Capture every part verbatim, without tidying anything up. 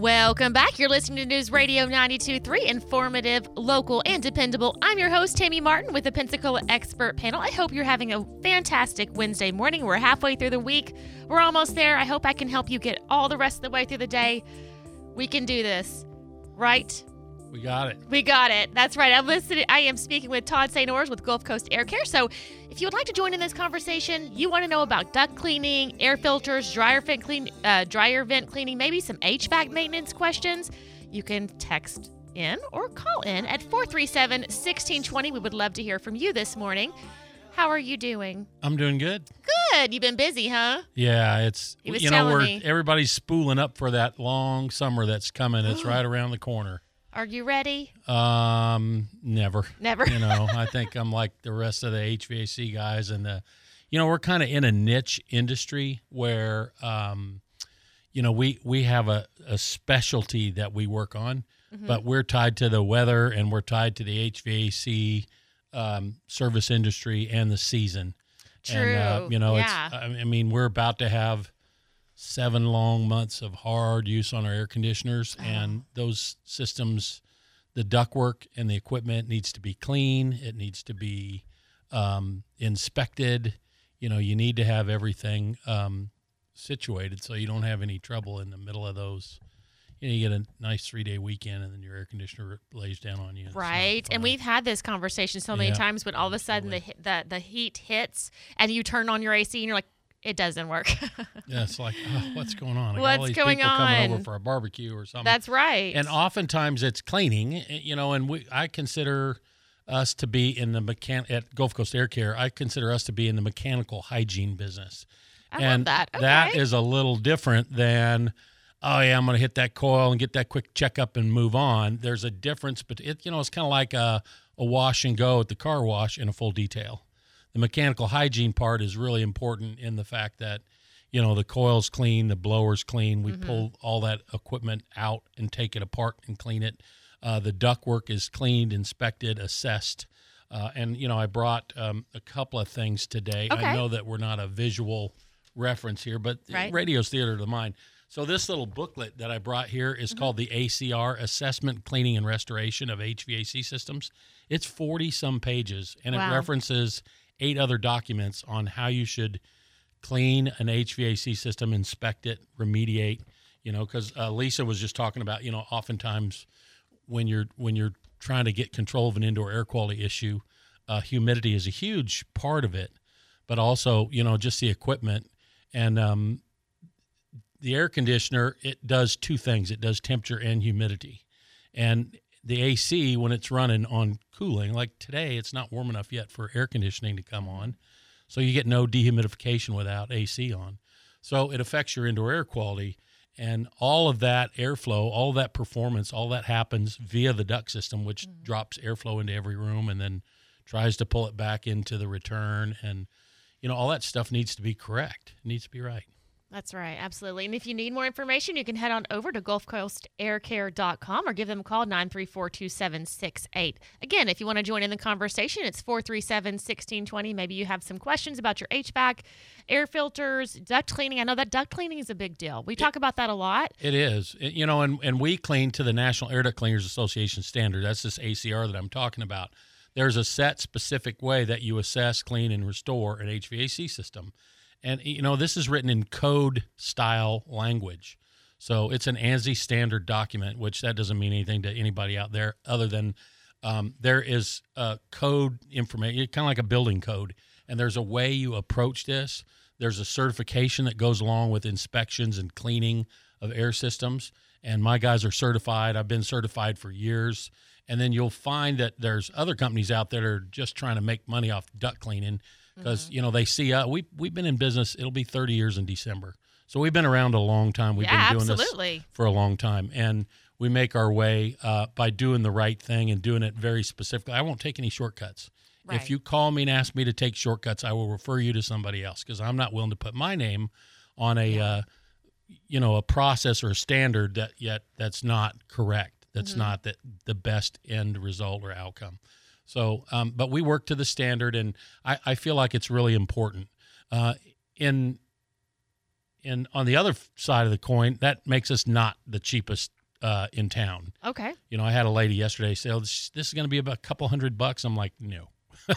Welcome back. You're listening to News Radio ninety-two point three, informative, local, and dependable. I'm your host, Tammy Martin, with the Pensacola Expert Panel. I hope you're having a fantastic Wednesday morning. We're halfway through the week. We're almost there. I hope I can help you get all the rest of the way through the day. We can do this, right? We got it. We got it. That's right. I'm listening. I am speaking with Todd Saint Ors with Gulf Coast Air Care. So if you would like to join in this conversation, you want to know about duct cleaning, air filters, dryer vent clean, uh, dryer vent cleaning, maybe some H V A C maintenance questions, you can text in or call in at four three seven, one six two zero. We would love to hear from you this morning. How are you doing? I'm doing good. Good. You've been busy, huh? Yeah, it's He was you know telling we're me. everybody's spooling up for that long summer that's coming. It's right around the corner. Are you ready? Um, never. Never. You know, I think I'm like the rest of the H V A C guys, and the, you know, we're kind of in a niche industry where, um, you know, we we have a, a specialty that we work on, mm-hmm. but we're tied to the weather and we're tied to the H V A C um, service industry and the season. True. And, uh, you know, yeah. it's. I mean, we're about to have seven long months of hard use on our air conditioners, oh. and those systems, the ductwork and the equipment needs to be clean. It needs to be um, inspected. You know, you need to have everything um, situated so you don't have any trouble in the middle of those. You know, you get a nice three-day weekend, and then your air conditioner lays down on you. Right, and we've had this conversation so many yeah. times when all of a sudden the, the the heat hits and you turn on your A C and you're like, it doesn't work. Yeah, it's like, oh, what's going on? I got What's all these going people on? coming over for a barbecue or something. That's right. And oftentimes it's cleaning, you know, and we I consider us to be in the mechan- at Gulf Coast Air Care, I consider us to be in the mechanical hygiene business. I and love that. Okay. That is a little different than, oh, yeah, I'm going to hit that coil and get that quick checkup and move on. There's a difference, but it, you know, it's kind of like a, a wash and go at the car wash in a full detail. The mechanical hygiene part is really important in the fact that, you know, the coil's clean, the blower's clean. We mm-hmm. pull all that equipment out and take it apart and clean it. Uh, the ductwork is cleaned, inspected, assessed. Uh, and, you know, I brought um, a couple of things today. Okay. I know that we're not a visual reference here, but right. radio's theater of the mind. So this little booklet that I brought here is mm-hmm. called the A C R, Assessment, Cleaning, and Restoration of H V A C Systems. It's forty-some pages, and wow. it references eight other documents on how you should clean an H V A C system, inspect it, remediate, you know, because uh, Lisa was just talking about, you know, oftentimes when you're when you're trying to get control of an indoor air quality issue, uh, humidity is a huge part of it, but also, you know, just the equipment. And um, the air conditioner, it does two things. It does temperature and humidity. And the A C, when it's running on cooling, like today, it's not warm enough yet for air conditioning to come on. So you get no dehumidification without A C on. So it affects your indoor air quality. And all of that airflow, all of that performance, all that happens via the duct system, which mm-hmm. drops airflow into every room and then tries to pull it back into the return. And, you know, all that stuff needs to be correct. It needs to be right. That's right. Absolutely. And if you need more information, you can head on over to gulf coast air care dot com or give them a call, nine three four, two seven six eight. Again, if you want to join in the conversation, it's four three seven, one six two zero. Maybe you have some questions about your H V A C, air filters, duct cleaning. I know that duct cleaning is a big deal. We talk it, about that a lot. It is. It, you know, and, and we clean to the National Air Duct Cleaners Association standard. That's this A C R that I'm talking about. There's a set specific way that you assess, clean, and restore an H V A C system. And, you know, this is written in code-style language. So it's an ANSI standard document, which that doesn't mean anything to anybody out there other than um, there is a code information, kind of like a building code, and there's a way you approach this. There's a certification that goes along with inspections and cleaning of air systems, and my guys are certified. I've been certified for years. And then you'll find that there's other companies out there that are just trying to make money off duct cleaning, because, mm-hmm. you know, they see, uh, we, we've been in business, it'll be thirty years in December. So we've been around a long time. We've yeah, been doing absolutely. this for a long time. And we make our way uh, by doing the right thing and doing it very specifically. I won't take any shortcuts. Right. If you call me and ask me to take shortcuts, I will refer you to somebody else, because I'm not willing to put my name on a, yeah. uh, you know, a process or a standard that yet that's not correct. That's mm-hmm. not the, the best end result or outcome. So, um, but we work to the standard, and I, I feel like it's really important. Uh, in, in on the other side of the coin, that makes us not the cheapest uh, in town. Okay. You know, I had a lady yesterday say, oh, this, this is going to be about a couple hundred bucks. I'm like, no.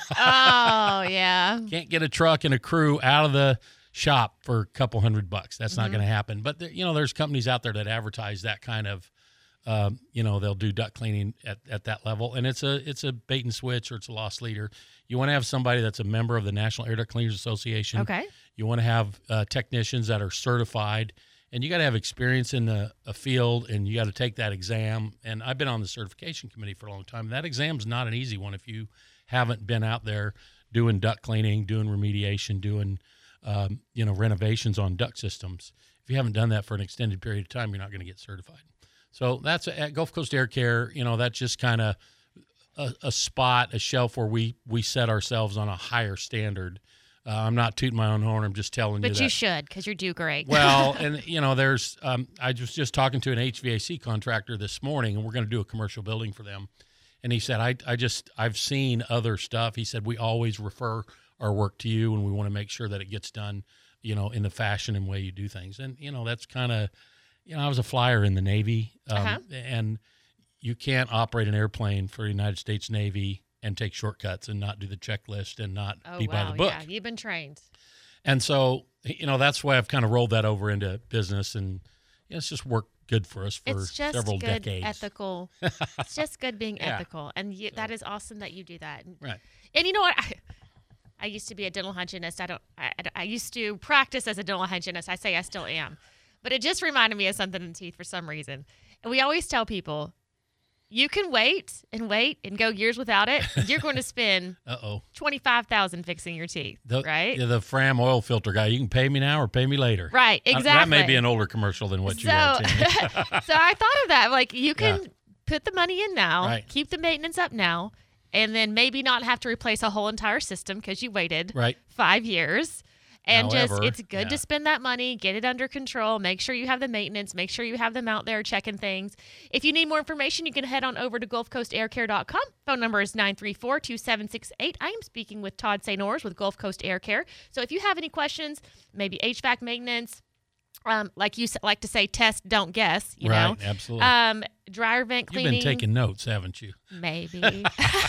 Oh, yeah. Can't get a truck and a crew out of the shop for a couple hundred bucks. That's Mm-hmm. not going to happen. But, there, you know, there's companies out there that advertise that kind of, um, you know, they'll do duct cleaning at, at that level. And it's a it's a bait and switch, or it's a loss leader. You want to have somebody that's a member of the National Air Duct Cleaners Association. Okay. You want to have uh, technicians that are certified. And you got to have experience in the a field, and you got to take that exam. And I've been on the certification committee for a long time. That exam's not an easy one if you haven't been out there doing duct cleaning, doing remediation, doing um, you know renovations on duct systems. If you haven't done that for an extended period of time, you're not going to get certified. So that's at Gulf Coast Air Care. You know, that's just kind of a, a spot, a shelf where we we set ourselves on a higher standard. Uh, I'm not tooting my own horn. I'm just telling But you that. you should, because you do great. Well, and, you know, there's um, – I was just talking to an H V A C contractor this morning, and we're going to do a commercial building for them. And he said, I, I just – I've seen other stuff. He said, we always refer our work to you, and we want to make sure that it gets done, you know, in the fashion and way you do things. And, you know, that's kind of – you know, I was a flyer in the Navy, um, Uh-huh. and you can't operate an airplane for the United States Navy and take shortcuts and not do the checklist and not Oh, be wow. by the book. Yeah, you've been trained. And so, you know, that's why I've kind of rolled that over into business, and you know, it's just worked good for us for It's just several good, decades. ethical. It's just good being Yeah. ethical. And you, that is awesome that you do that. And, Right. and you know what? I, I used to be a dental hygienist. I don't. I, I I used to practice as a dental hygienist. I say I still am, but it just reminded me of something in teeth for some reason. And we always tell people, you can wait and wait and go years without it. You're going to spend Uh-oh. twenty-five thousand dollars fixing your teeth, The, right? yeah, the Fram oil filter guy, you can pay me now or pay me later. Right, Uh, exactly. that may be an older commercial than what you are, so, Tammy. so I thought of that. Like, you can Yeah. put the money in now, Right. keep the maintenance up now, and then maybe not have to replace a whole entire system because you waited Right. five years. And However, just, it's good yeah. to spend that money, get it under control, make sure you have the maintenance, make sure you have them out there checking things. If you need more information, you can head on over to gulf coast air care dot com. Phone number is nine three four, two seven six eight. I am speaking with Todd Saint Ors with Gulf Coast Air Care. So if you have any questions, maybe H V A C maintenance, um, like you s- like to say, test, don't guess, you right, know. absolutely. Um, dryer vent You've cleaning. been taking notes, haven't you? Maybe.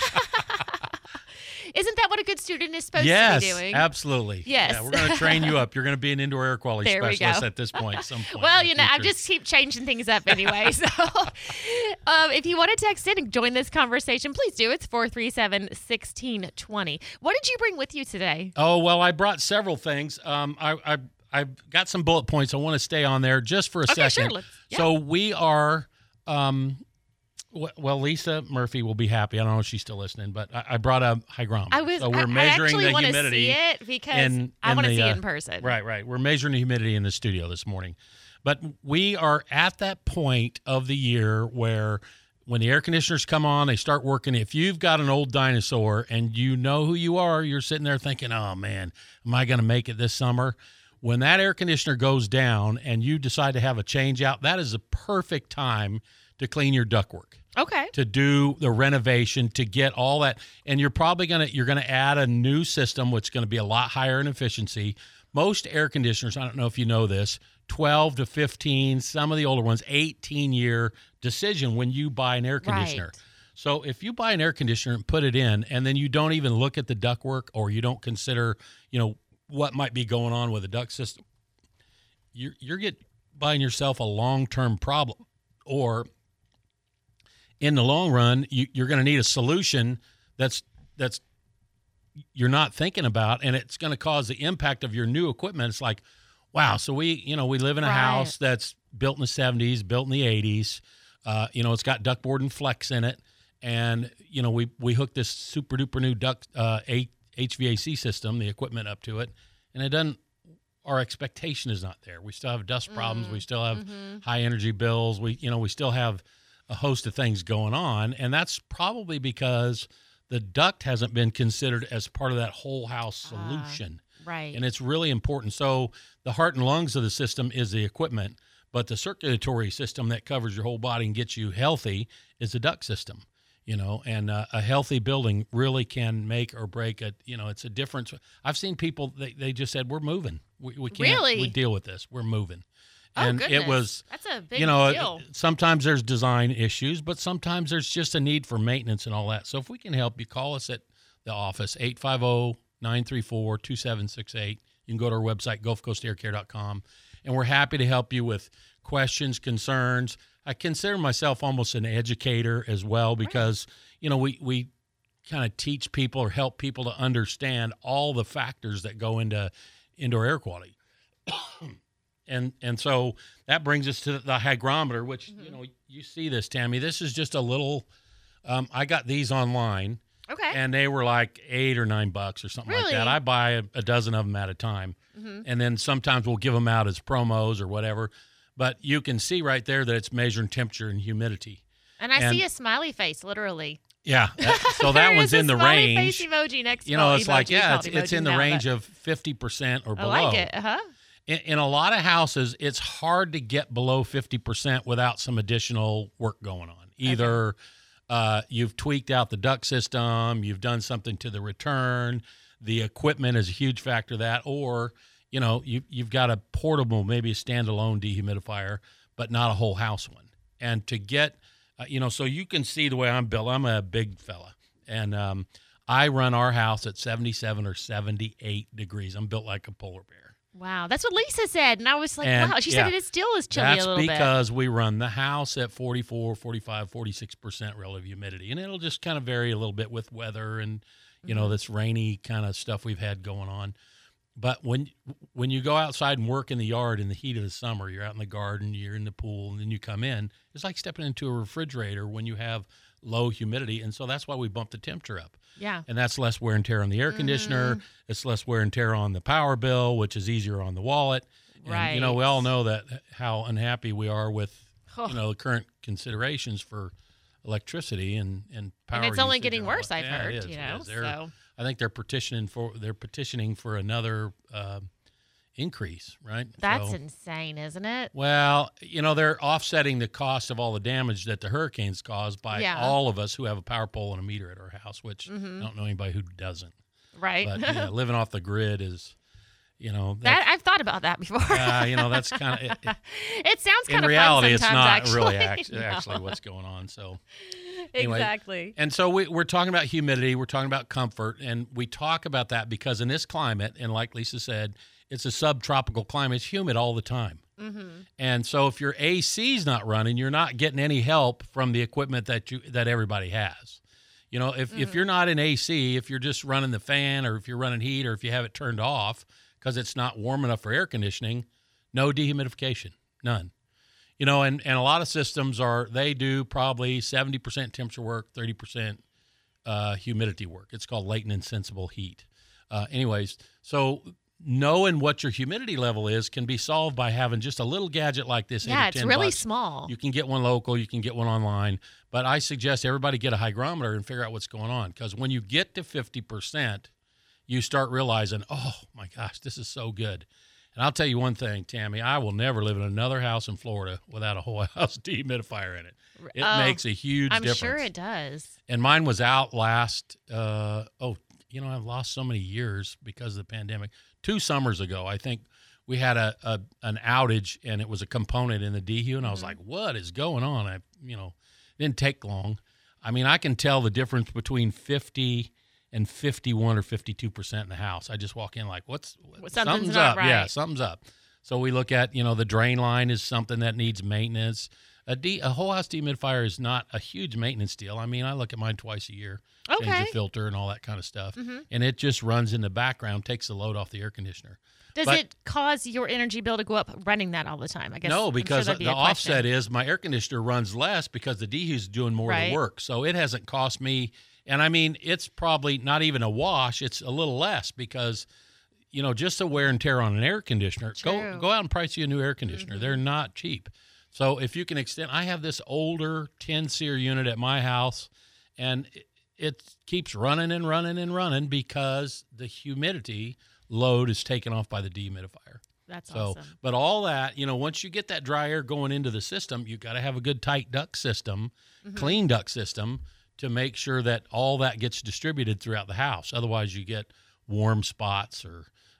Isn't that what a good student is supposed yes, to be doing? absolutely. Yes. Yeah, we're going to train you up. You're going to be an indoor air quality There we specialist go. at this point. At some point Well, in the you know, I future. just keep changing things up anyway. So um, if you want to text in and join this conversation, please do. It's four three seven, one six two zero. What did you bring with you today? Oh, well, I brought several things. Um, I, I, I've got some bullet points. I want to stay on there just for a Okay, second. sure. Let's- yeah. So we are, um, w- well, Lisa Murphy will be happy. I don't know if she's still listening, but I, I brought a hygrometer. I was. so we're I, measuring I actually the want to humidity. see it because in- I in want to the, see uh, it in person. Right, right. We're measuring the humidity in the studio this morning. But we are at that point of the year where when the air conditioners come on, they start working. If you've got an old dinosaur and you know who you are, you're sitting there thinking, oh, man, am I going to make it this summer? When that air conditioner goes down and you decide to have a change out, that is a perfect time to clean your ductwork, Okay. to do the renovation, to get all that. And you're probably going to, you're going to add a new system, which is going to be a lot higher in efficiency. Most air conditioners, I don't know if you know this, twelve to fifteen, some of the older ones, eighteen year decision when you buy an air conditioner. Right. So if you buy an air conditioner and put it in, and then you don't even look at the ductwork, or you don't consider, you know, what might be going on with the duct system, you're, you're get buying yourself a long-term problem. Or in the long run, you, you're going to need a solution that's that's you're not thinking about, and it's going to cause the impact of your new equipment. It's like, wow, so we, you know, we live in a Right. house that's built in the seventies, built in the eighties. Uh, you know, it's got ductboard and flex in it, and you know, we we hooked this super duper new duct uh, a- H V A C system, the equipment up to it, and it doesn't. Our expectation is not there. We still have dust problems. We still have Mm-hmm. high energy bills. We, you know, we still have a host of things going on, and that's probably because the duct hasn't been considered as part of that whole house Ah. solution. Right. And it's really important. So the heart and lungs of the system is the equipment, but the circulatory system that covers your whole body and gets you healthy is the duct system. You know, and uh, a healthy building really can make or break a, you know, it's a difference. I've seen people, they, they just said, we're moving. We, we can't Really? we deal with this. We're moving. And oh, it was, that's a big you know, deal. sometimes there's design issues, but sometimes there's just a need for maintenance and all that. So if we can help you, call us at the office, eight five zero, nine three four, two seven six eight. You can go to our website, gulf coast air care dot com, and we're happy to help you with questions, concerns. I consider myself almost an educator as well because, right. you know, we, we kind of teach people or help people to understand all the factors that go into indoor air quality. And and so that brings us to the hygrometer, which, mm-hmm. you know, you see this, Tammy. This is just a little, um, I got these online. Okay. And they were like eight or nine bucks or something really? like that. I buy a, a dozen of them at a time. Mm-hmm. And then sometimes we'll give them out as promos or whatever. But you can see right there that it's measuring temperature and humidity. And I and, see a smiley face, literally. Yeah. That, so that one's in the range. range. Face emoji next you know, it's emoji, like, yeah, it's, emoji it's in the now, range but... of fifty percent or below. I like it. Uh-huh. In, in a lot of houses, it's hard to get below fifty percent without some additional work going on. Either okay. uh, you've tweaked out the duct system, you've done something to the return, the equipment is a huge factor of that, or, you know, you, you've got a portable, maybe a standalone dehumidifier, but not a whole house one. And to get, uh, you know, so you can see the way I'm built. I'm a big fella. And um, I run our house at seventy-seven or seventy-eight degrees. I'm built like a polar bear. Wow, that's what Lisa said, and I was like, and, wow. She yeah, said it still is chilly a little bit. That's because we run the house at forty-four, forty-five, forty-six percent relative humidity, and it'll just kind of vary a little bit with weather and, you know, this rainy kind of stuff we've had going on. But when when you go outside and work in the yard in the heat of the summer, you're out in the garden, you're in the pool, and then you come in, it's like stepping into a refrigerator when you have low humidity, and so that's why we bump the temperature up. Yeah. And that's less wear and tear on the air conditioner. Mm-hmm. It's less wear and tear on the power bill, which is easier on the wallet. Right. And, you know, we all know that how unhappy we are with, oh. you know, the current considerations for electricity and, and power. And it's only usage getting worse, I've yeah, heard, it is, you know. So I think they're petitioning for they're petitioning for another uh, increase, right? That's so, insane, isn't it? Well, you know, they're offsetting the cost of all the damage that the hurricanes caused by yeah. all of us who have a power pole and a meter at our house, which mm-hmm. I don't know anybody who doesn't. Right. But yeah, living off the grid is, you know. That I've thought about that before. uh, you know, that's kind of. It, it, it sounds kind of of reality, fun sometimes, it's not actually. really actually, no. actually what's going on. So. Anyway, exactly. And so we, we're talking about humidity, we're talking about comfort, and we talk about that because in this climate, and like Lisa said, it's a subtropical climate. It's humid all the time. Mm-hmm. And so if your A C's not running, you're not getting any help from the equipment that you that everybody has. You know, if, mm-hmm. if you're not in A C, if you're just running the fan or if you're running heat or if you have it turned off because it's not warm enough for air conditioning, no dehumidification, none. You know, and, and a lot of systems are, they do probably seventy percent temperature work, thirty percent uh, humidity work. It's called latent and sensible heat. Uh, anyways, so knowing what your humidity level is can be solved by having just a little gadget like this. Yeah, it's really bucks. small. You can get one local, you can get one online, but I suggest everybody get a hygrometer and figure out what's going on, because when you get to fifty percent, you start realizing, oh my gosh, this is so good. And I'll tell you one thing, Tammy, I will never live in another house in Florida without a whole house dehumidifier in it. It oh, makes a huge I'm difference. sure it does. And mine was out last, uh, oh, you know, I've lost so many years because of the pandemic. Two summers ago, I think we had a, a an outage, and it was a component in the dehu, and I was mm-hmm. like, what is going on? I, you know, it didn't take long. I mean, I can tell the difference between fifty and fifty-one or fifty-two percent in the house. I just walk in like, what's well, something's, something's not up? Right. Yeah, something's up. So we look at, you know, the drain line is something that needs maintenance. A, de- a whole house dehumidifier is not a huge maintenance deal. I mean, I look at mine twice a year, okay. change the filter and all that kind of stuff, mm-hmm. and it just runs in the background, takes the load off the air conditioner. Does but, it cause your energy bill to go up running that all the time? I guess no, because sure the offset is my air conditioner runs less because the dehu's doing more right. of the work. So it hasn't cost me, and I mean, it's probably not even a wash. It's a little less because, you know, just the wear and tear on an air conditioner. True. Go go out and price you a new air conditioner. Mm-hmm. They're not cheap. So if you can extend, I have this older ten SEER unit at my house, and it, it keeps running and running and running because the humidity load is taken off by the dehumidifier. That's so, awesome. But all that, you know, once you get that dry air going into the system, you got to have a good tight duct system, mm-hmm. clean duct system, to make sure that all that gets distributed throughout the house. Otherwise, you get warm spots or,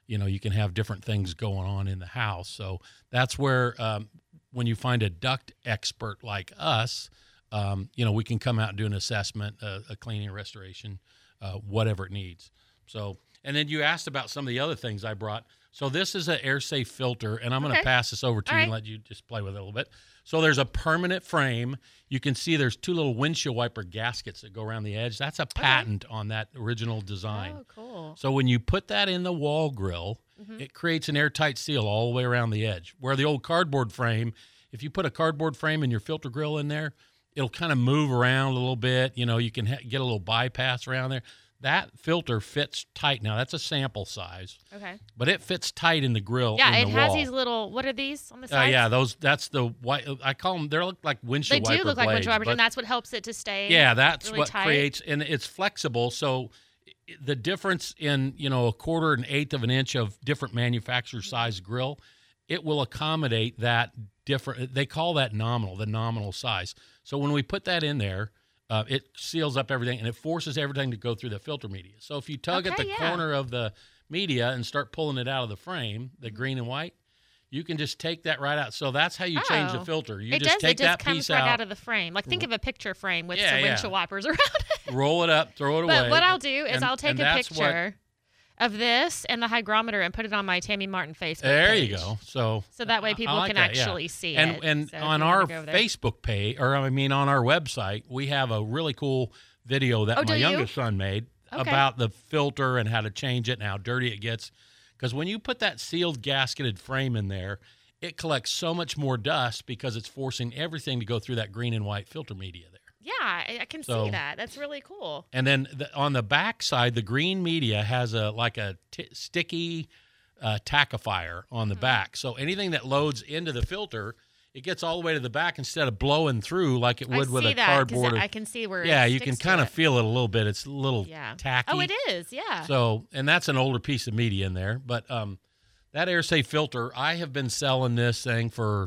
you know, you can have different things going on in the house. So that's where um, when you find a duct expert like us, um, you know, we can come out and do an assessment, uh, a cleaning, restoration, uh, whatever it needs. So, and then you asked about some of the other things I brought. So this is an air-safe filter, and I'm going to Okay. pass this over to All you right. and let you just play with it a little bit. So there's a permanent frame. You can see there's two little windshield wiper gaskets that go around the edge. That's a patent on that original design. Oh, cool. So when you put that in the wall grill, Mhm. it creates an airtight seal all the way around the edge. Where the old cardboard frame, if you put a cardboard frame in your filter grill in there, it'll kind of move around a little bit. You know, you can ha- get a little bypass around there. That filter fits tight. Now, that's a sample size, Okay. but it fits tight in the grill. Yeah, in it the has wall. these little. What are these on the Uh, sides? yeah, those. That's the white. I call them. They look like They windshield wiper do look like blades, windshield wipers, but- and that's what helps it to stay. yeah, that's really what tight. creates, and it's flexible. So i- the difference in, you know, a quarter and eighth of an inch of different manufacturer size grill, it will accommodate that different. They call that nominal, the nominal size. So when we put that in there, uh, it seals up everything and it forces everything to go through the filter media. So if you tug at Okay, the yeah. corner of the media and start pulling it out of the frame, the Mm-hmm. green and white, you can just take that right out. So that's how you change the Oh. filter. You It just does. take It just that comes piece right out, out of the frame. Like think of a picture frame with Yeah, some yeah. windshield wipers around it. roll it up, throw it away. But what I'll do is And- I'll take and a that's what- picture of this and the hygrometer and put it on my Tammy Martin Facebook There page. you go. So So that way I- I people like can that, yeah. actually see and it. and So if on you wanna our go over there. Facebook page, or I mean on our website, we have a really cool video that Oh, my do you? youngest son made Okay. about the filter and how to change it and how dirty it gets. Because when you put that sealed gasketed frame in there, it collects so much more dust because it's forcing everything to go through that green and white filter media there. Yeah, I, I can So- see that. That's really cool. And then the, on the back side, the green media has a like a t- sticky uh, tackifier on the Mhm. back. So anything that loads into the filter, it gets all the way to the back instead of blowing through like it would I with see a that 'cause cardboard. or- I can see where. yeah, it you can sticks to kind of it. feel it a little bit. It's a little Yeah. tacky. Oh, it is. Yeah. So, and that's an older piece of media in there. But um, that AirSafe filter, I have been selling this thing for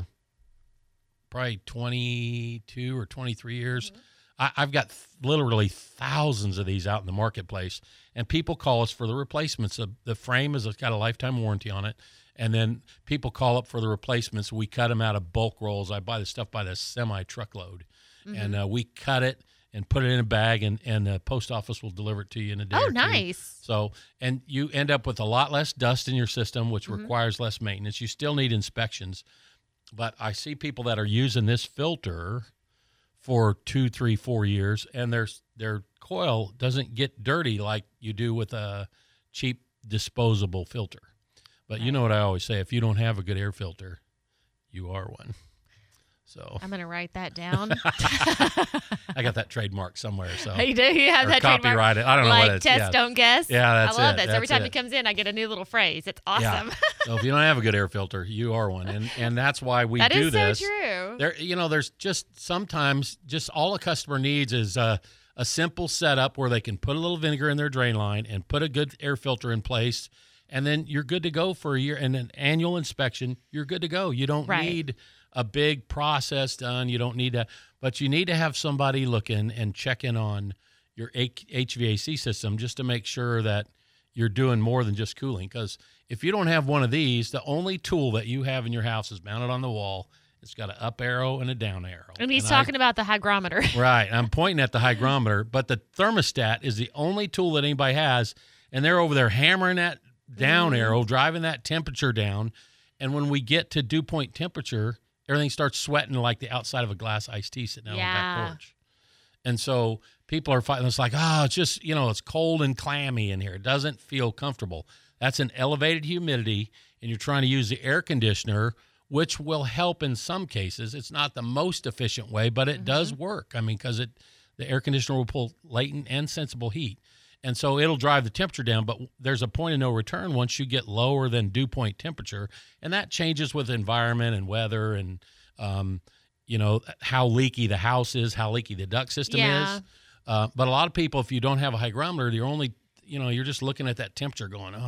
probably twenty-two or twenty-three years. Mm-hmm. I, I've got th- literally thousands of these out in the marketplace, and people call us for the replacements. The, the frame has got a lifetime warranty on it, and then people call up for the replacements. We cut them out of bulk rolls. I buy the stuff by the semi truckload, Mhm. and uh, we cut it and put it in a bag, and, and the post office will deliver it to you in a day Oh, or two. nice. So, and you end up with a lot less dust in your system, which Mhm. requires less maintenance. You still need inspections. But I see people that are using this filter for two, three, four years, and their their coil doesn't get dirty like you do with a cheap disposable filter. But you know what I always say: if you don't have a good air filter, you are one. So I'm gonna write that down. I got that trademark somewhere. So You do. You have or that trademark. copyrighted. I don't know like what it's. test, yeah. don't guess. Yeah, that's I love it. this. Every That's time it. it comes in, I get a new little phrase. It's Yeah. awesome. So if you don't have a good air filter, you are one, and and that's why we That do is this. so true. There, you know, there's just sometimes just all a customer needs is a, a simple setup where they can put a little vinegar in their drain line and put a good air filter in place, and then you're good to go for a year. And an annual inspection, you're good to go. You don't Right. need a big process done. You don't need to, but you need to have somebody looking and checking on your H V A C system just to make sure that you're doing more than just cooling. Because if you don't have one of these, the only tool that you have in your house is mounted on the wall. It's got an up arrow and a down arrow. And he's I- talking about the hygrometer. Right. I'm pointing at the hygrometer, but the thermostat is the only tool that anybody has. And they're over there hammering that down Mhm. arrow, driving that temperature down. And when we get to dew point temperature, everything starts sweating like the outside of a glass iced tea sitting out on the Yeah. back porch. And so people are fighting. It's like, oh, it's just, you know, it's cold and clammy in here. It doesn't feel comfortable. That's an elevated humidity, and you're trying to use the air conditioner, which will help in some cases. It's not the most efficient way, but it does work. I mean, because it the air conditioner will pull latent and sensible heat. And so it'll drive the temperature down, but there's a point of no return once you get lower than dew point temperature, and that changes with environment and weather and, um, you know, how leaky the house is, how leaky the duct system Yeah. is. Uh, but a lot of people, if you don't have a hygrometer, you're only, you know, you're just looking at that temperature going, oh,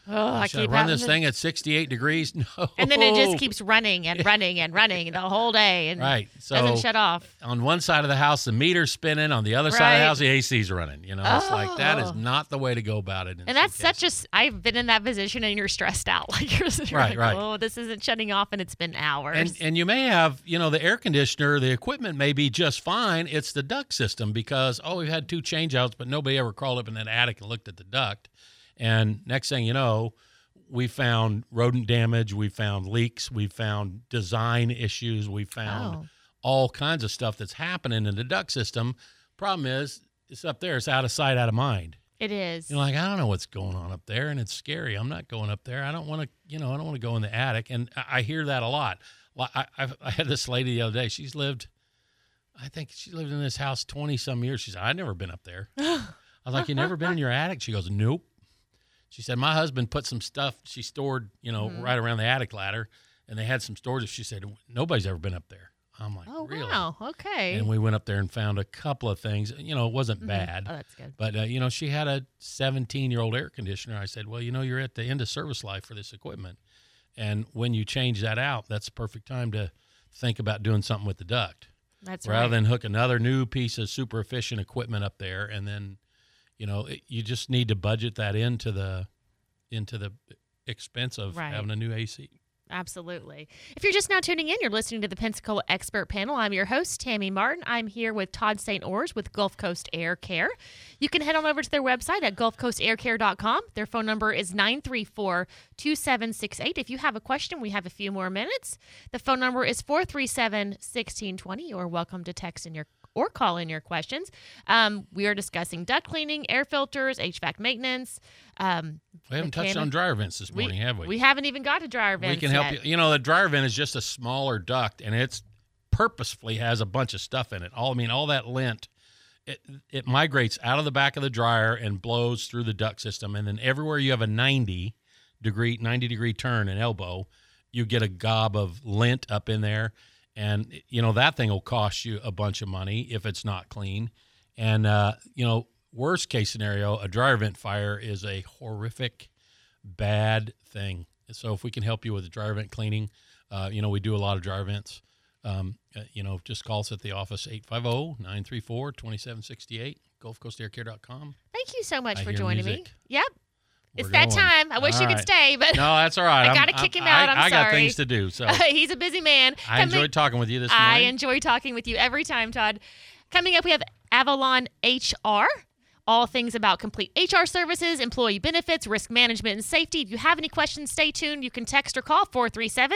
Oh, I Should I keep run having this to- thing at sixty-eight degrees? No. And then it just keeps running and running and running the whole day and Right. So doesn't shut off. on one side of the house, the meter's spinning. On the other side of Right. the house, the A C's running. You know, it's like that is Oh. not the way to go about it. in And that's some such cases. a. I've been in that position, and you're stressed out. Like you're, you're Right, like, right. oh, this isn't shutting off, and it's been hours. And and you may have, you know, the air conditioner, the equipment may be just fine. It's the duct system because, oh, we've had two changeouts, but nobody ever crawled up in that attic and looked at the duct. And next thing you know, we found rodent damage, we found leaks, we found design issues, we found Oh. all kinds of stuff that's happening in the duct system. Problem is, it's up there. It's out of sight, out of mind. It is. You're like, I don't know what's going on up there, and it's scary. I'm not going up there. I don't want to, you know, I don't want to go in the attic. And I, I hear that a lot. Well, I, I, I had this lady the other day. She's lived, I think she lived in this house twenty some years. She said, I've never been up there. I was like, you never been in your attic? She goes, nope. She said, my husband put some stuff she stored, you know, Mhm. right around the attic ladder, and they had some storage. She said, nobody's ever been up there. I'm like, Oh really? wow. Okay. And we went up there and found a couple of things. You know, it wasn't Mhm. bad. Oh, that's good. But, uh, you know, she had a seventeen-year-old air conditioner. I said, well, you know, you're at the end of service life for this equipment. And when you change that out, that's the perfect time to think about doing something with the duct. That's Rather right. than hook another new piece of super efficient equipment up there. And then, you know, it, you just need to budget that into the into the expense of Right. having a new A C. Absolutely. If you're just now tuning in, you're listening to the Pensacola Expert Panel. I'm your host, Tammy Martin. I'm here with Todd Saint Ors with Gulf Coast Air Care. You can head on over to their website at gulf coast air care dot com. Their phone number is nine three four, two seven six eight. If you have a question, we have a few more minutes. The phone number is four three seven, one six two zero. You're welcome to text in your or call in your questions. Um, we are discussing duct cleaning, air filters, H V A C maintenance. Um, We haven't touched mechanic- on dryer vents this morning, we, have we? We haven't even got to dryer vents We can help yet. you. You know, the dryer vent is just a smaller duct, and it's purposefully has a bunch of stuff in it. All I mean, all that lint, it it migrates out of the back of the dryer and blows through the duct system, and then everywhere you have a ninety degree ninety degree turn and elbow, you get a gob of lint up in there, and you know that thing will cost you a bunch of money if it's not clean. And uh, you know, worst case scenario, a dryer vent fire is a horrific, bad thing. So if we can help you with the dryer vent cleaning, uh, you know, we do a lot of dryer vents. Um, uh, you know, just call us at the office, eight five zero, nine three four, two seven six eight, gulf coast air care dot com. Thank you so much I for hear joining me. music. Yep. We're It's that going. time. I wish All you could right. stay, but No, that's all right. I I'm- gotta I'm- kick him out. I, I'm I got sorry. things to do. So he's a busy man. I Coming- enjoyed talking with you this I morning. enjoy talking with you every time, Todd. Coming up, we have Avalon H R. All things about complete H R services, employee benefits, risk management, and safety. If you have any questions, stay tuned. You can text or call four three seven,